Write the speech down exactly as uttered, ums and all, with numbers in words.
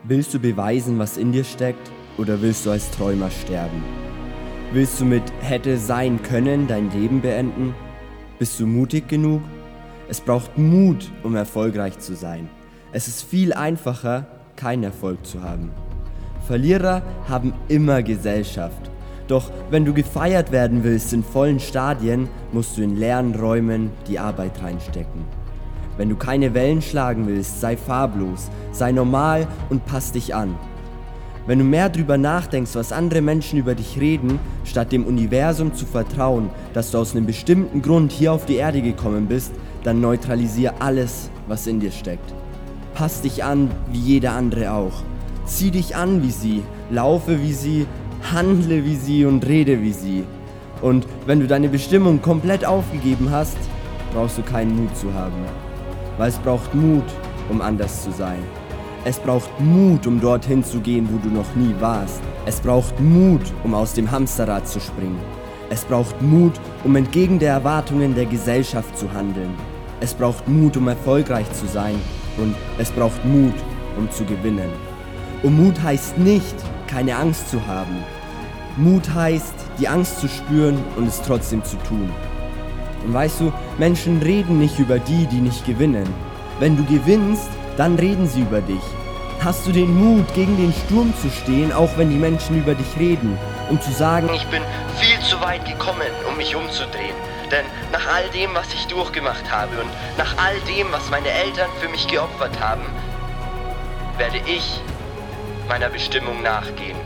Willst du beweisen, was in dir steckt, oder willst du als Träumer sterben? Willst du mit hätte sein können dein Leben beenden? Bist du mutig genug? Es braucht Mut, um erfolgreich zu sein. Es ist viel einfacher, keinen Erfolg zu haben. Verlierer haben immer Gesellschaft. Doch wenn du gefeiert werden willst in vollen Stadien, musst du in leeren Räumen die Arbeit reinstecken. Wenn du keine Wellen schlagen willst, sei farblos, sei normal und pass dich an. Wenn du mehr drüber nachdenkst, was andere Menschen über dich reden, statt dem Universum zu vertrauen, dass du aus einem bestimmten Grund hier auf die Erde gekommen bist, dann neutralisier alles, was in dir steckt. Pass dich an wie jeder andere auch. Zieh dich an wie sie, laufe wie sie, handle wie sie und rede wie sie. Und wenn du deine Bestimmung komplett aufgegeben hast, brauchst du keinen Mut zu haben. Weil es braucht Mut, um anders zu sein. Es braucht Mut, um dorthin zu gehen, wo du noch nie warst. Es braucht Mut, um aus dem Hamsterrad zu springen. Es braucht Mut, um entgegen der Erwartungen der Gesellschaft zu handeln. Es braucht Mut, um erfolgreich zu sein. Und es braucht Mut, um zu gewinnen. Und Mut heißt nicht, keine Angst zu haben. Mut heißt, die Angst zu spüren und es trotzdem zu tun. Und weißt du, Menschen reden nicht über die, die nicht gewinnen. Wenn du gewinnst, dann reden sie über dich. Hast du den Mut, gegen den Sturm zu stehen, auch wenn die Menschen über dich reden, um zu sagen, ich bin viel zu weit gekommen, um mich umzudrehen. Denn nach all dem, was ich durchgemacht habe und nach all dem, was meine Eltern für mich geopfert haben, werde ich meiner Bestimmung nachgehen.